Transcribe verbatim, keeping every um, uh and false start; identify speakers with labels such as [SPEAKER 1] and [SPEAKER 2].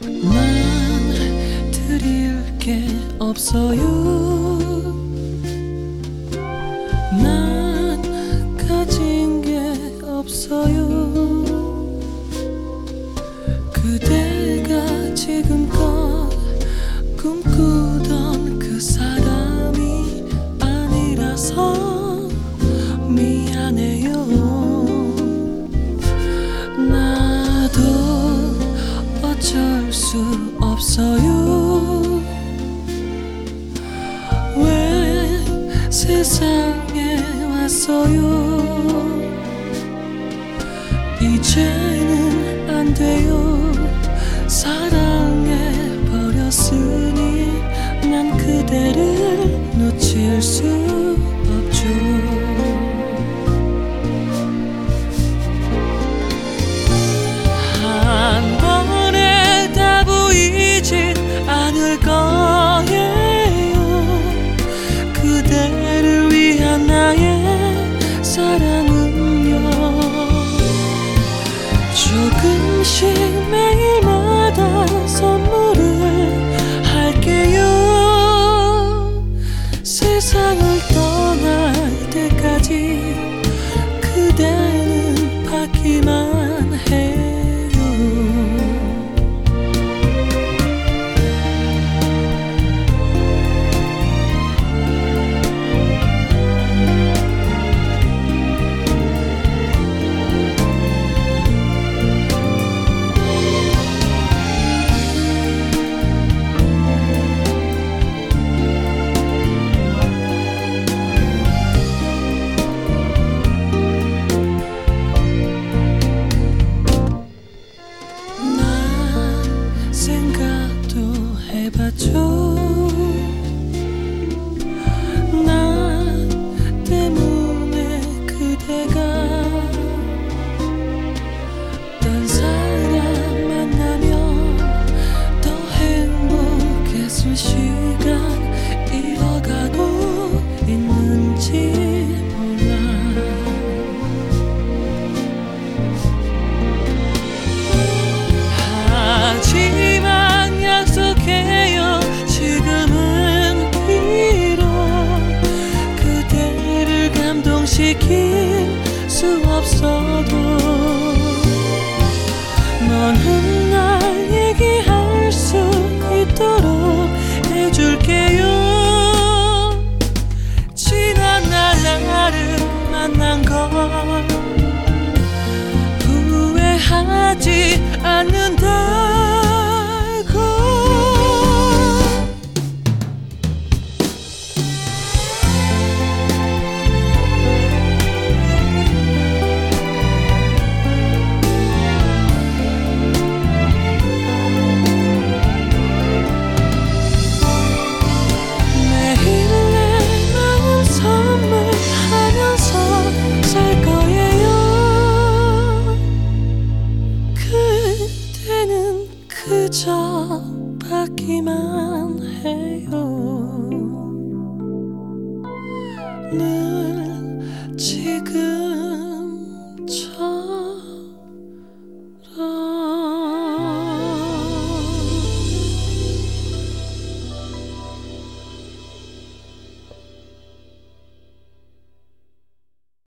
[SPEAKER 1] 난 드릴 게 없어요. 난 가진 게 없어요. 그대가 지금껏 꿈꾸던 그 사람이 아니라서 미안해요. 나도 어쩔 수 없어요. 왜 세상에 왔어요. 이제는 안 돼요. 사랑해 버렸으니 난 그대를 놓칠 수 없죠. 한 번에 다 보이지 않을 거예요. 그대를 위한 나의 사랑은요, 조금씩 매일마다 선물을 할게요. 세상을 떠날 때까지 그대는 받기만 해요. 생각도 해봤죠. 나 때문에 그대가 딴 사람 만나면 더 행복했을 시간 잃어가고 있는지 몰라. 하지만 약속해요. 지금은 비록 그대를 감동시키